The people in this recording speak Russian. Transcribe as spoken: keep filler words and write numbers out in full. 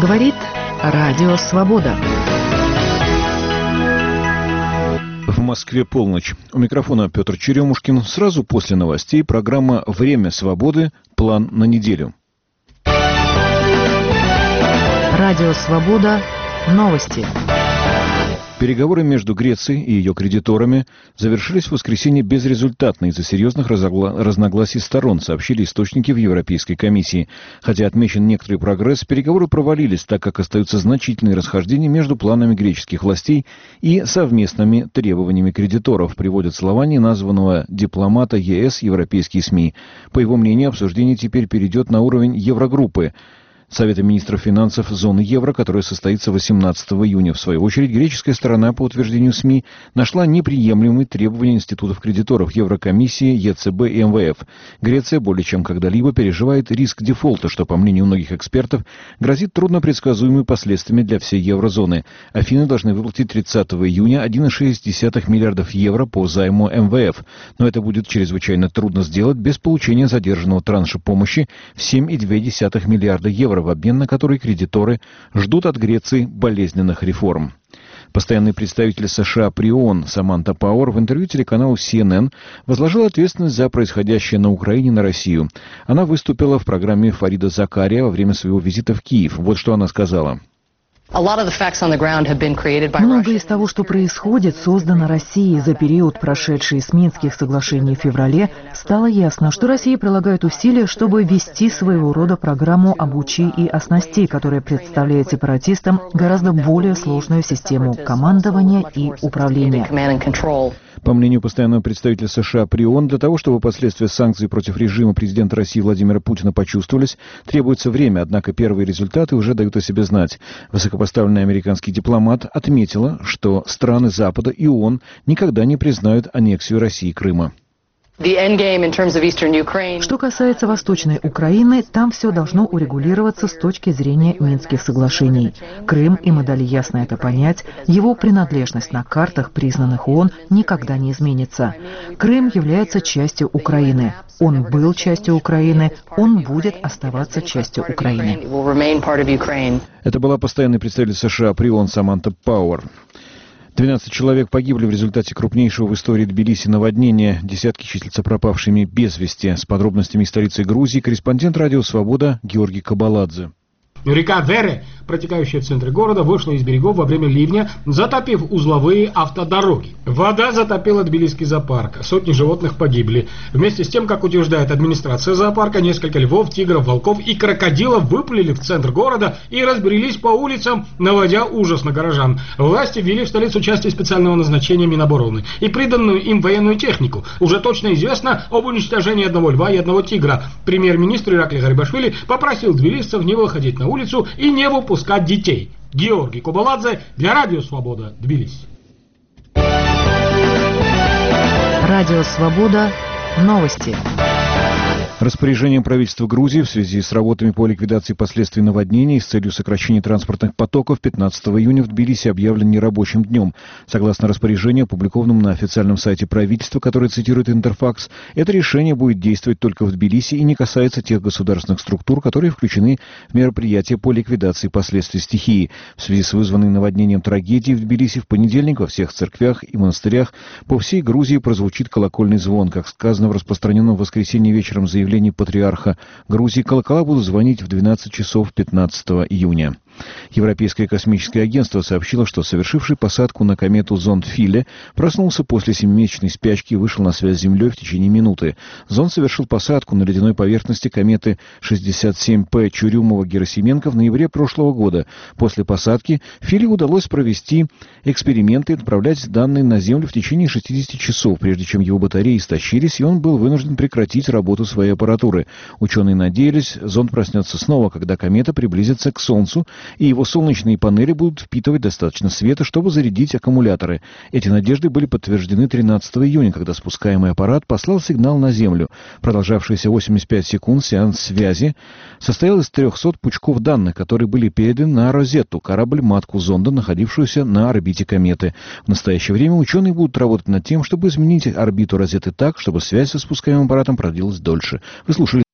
Говорит Радио Свобода. В Москве полночь. У микрофона Петр Черемушкин. Сразу после новостей программа «Время свободы. План на неделю». Радио Свобода. Новости. Переговоры между Грецией и ее кредиторами завершились в воскресенье безрезультатно из-за серьезных разогла... разногласий сторон, сообщили источники в Европейской комиссии. Хотя отмечен некоторый прогресс, переговоры провалились, так как остаются значительные расхождения между планами греческих властей и совместными требованиями кредиторов, приводят слова неназванного дипломата ЕС европейские СМИ. По его мнению, обсуждение теперь перейдет на уровень Еврогруппы, Совета министров финансов зоны евро, которая состоится восемнадцатого июня. В свою очередь, греческая сторона, по утверждению СМИ, нашла неприемлемые требования институтов кредиторов Еврокомиссии, ЕЦБ и МВФ. Греция более чем когда-либо переживает риск дефолта, что, по мнению многих экспертов, грозит труднопредсказуемыми последствиями для всей еврозоны. Афины должны выплатить тридцатого июня один целых шесть десятых миллиардов евро по займу МВФ. Но это будет чрезвычайно трудно сделать без получения задержанного транша помощи в семь целых две десятых миллиарда евро, в обмен на который кредиторы ждут от Греции болезненных реформ. Постоянный представитель США при ООН Саманта Пауэр в интервью телеканалу Си Эн Эн возложила ответственность за происходящее на Украине на Россию. Она выступила в программе Фарида Закария во время своего визита в Киев. Вот что она сказала. Многое из того, что происходит, создано Россией за период, прошедший с Минских соглашений в феврале. Стало ясно, что Россия прилагает усилия, чтобы ввести своего рода программу «Обучи и оснасти», которая представляет сепаратистам гораздо более сложную систему командования и управления. По мнению постоянного представителя США при ООН, для того, чтобы последствия санкций против режима президента России Владимира Путина почувствовались, требуется время, однако первые результаты уже дают о себе знать. Высокопоставленный американский дипломат отметила, что страны Запада и ООН никогда не признают аннексию России Крыма. Что касается Восточной Украины, там все должно урегулироваться с точки зрения Минских соглашений. Крым, и мы дали ясно это понять, его принадлежность на картах, признанных ООН, никогда не изменится. Крым является частью Украины. Он был частью Украины, он будет оставаться частью Украины. Это была постоянный представитель США при ООН Саманта Пауэр. двенадцать человек погибли в результате крупнейшего в истории Тбилиси наводнения. Десятки числятся пропавшими без вести. С подробностями из столицы Грузии корреспондент Радио Свобода Георгий Кабаладзе. Река Вере, протекающая в центре города, вышла из берегов во время ливня, затопив узловые автодороги. Вода затопила Тбилисский зоопарк. Сотни животных погибли. Вместе с тем, как утверждает администрация зоопарка, несколько львов, тигров, волков и крокодилов выплыли в центр города и разбрелись по улицам, наводя ужас на горожан. Власти ввели в столицу части специального назначения Минобороны и приданную им военную технику. Уже точно известно об уничтожении одного льва и одного тигра. Премьер-министр Иракли Гарибашвили попросил тбилисцев не выходить на улицу и не выпускать детей. Георгий Кабаладзе для Радио Свобода, Тбилиси. Радио Свобода. Новости. Распоряжением правительства Грузии в связи с работами по ликвидации последствий наводнений с целью сокращения транспортных потоков пятнадцатого июня в Тбилиси объявлен нерабочим днем. Согласно распоряжению, опубликованному на официальном сайте правительства, которое цитирует Интерфакс, это решение будет действовать только в Тбилиси и не касается тех государственных структур, которые включены в мероприятия по ликвидации последствий стихии. В связи с вызванной наводнением трагедией в Тбилиси в понедельник во всех церквях и монастырях по всей Грузии прозвучит колокольный звон. Как сказано в распространенном в воскресенье вечером заявлении патриарха Грузии, колокола будут звонить в двенадцать часов пятнадцатого июня. Европейское космическое агентство сообщило, что совершивший посадку на комету зонд Филе проснулся после семимесячной спячки и вышел на связь с Землей в течение минуты. Зонд совершил посадку на ледяной поверхности кометы шестьдесят семь П Чурюмова-Герасименко в ноябре прошлого года. После посадки Филе удалось провести эксперименты и отправлять данные на Землю в течение шестидесяти часов, прежде чем его батареи истощились, и он был вынужден прекратить работу своей аппаратуры. Ученые надеялись, зонд проснется снова, когда комета приблизится к Солнцу, и его солнечные панели будут впитывать достаточно света, чтобы зарядить аккумуляторы. Эти надежды были подтверждены тринадцатого июня, когда спускаемый аппарат послал сигнал на Землю. Продолжавшийся восемьдесят пять секунд сеанс связи состоял из трехсот пучков данных, которые были переданы на Розетту, корабль-матку зонда, находившуюся на орбите кометы. В настоящее время ученые будут работать над тем, чтобы изменить орбиту Розетты так, чтобы связь со спускаемым аппаратом продлилась дольше. Вы слушали